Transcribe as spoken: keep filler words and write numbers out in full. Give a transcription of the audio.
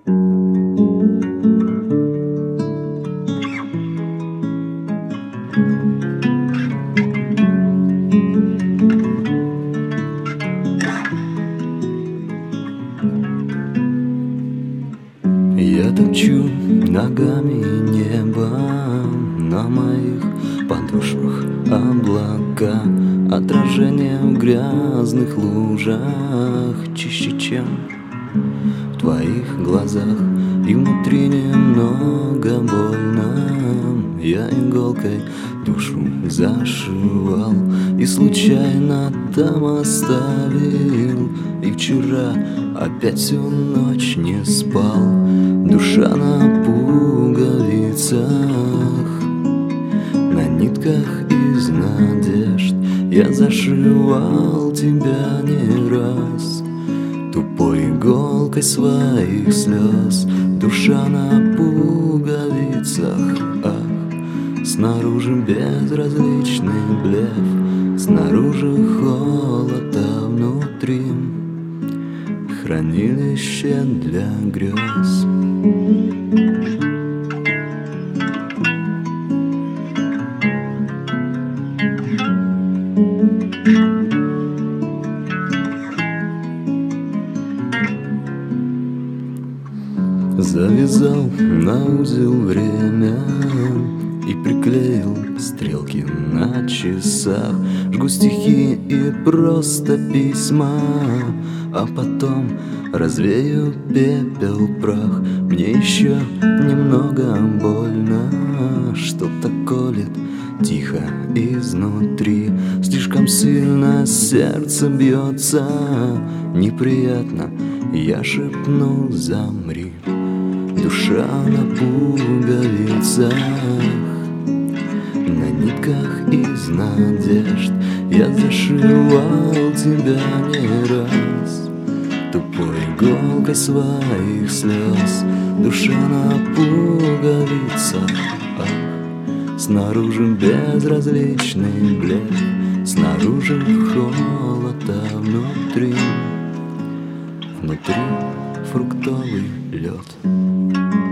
Я топчу ногами небо, на моих подошвах облака, отражение в грязных лужах чище, чем в твоих глазах. И внутри немного больно, я иголкой душу зашивал и случайно там оставил. И вчера опять всю ночь не спал, душа на пуговицах, на нитках из надежд. Я зашивал тебя не раз тупой иголкой своих слез. Душа на пуговицах, ах, снаружи безразличный блеф, снаружи холод, а внутри хранилище для грез. Завязал на узел время и приклеил стрелки на часах. Жгу стихи и просто письма, а потом развею пепел, прах. Мне еще немного больно, что-то колет тихо изнутри. Слишком сильно сердце бьется, неприятно, я шепнул: замри. Душа на пуговицах, на нитках из надежд. Я зашивал тебя не раз тупой иголкой своих слез. Душа на пуговицах, ах, снаружи безразличный блеф, снаружи холод, а внутри, внутри фруктовый лед.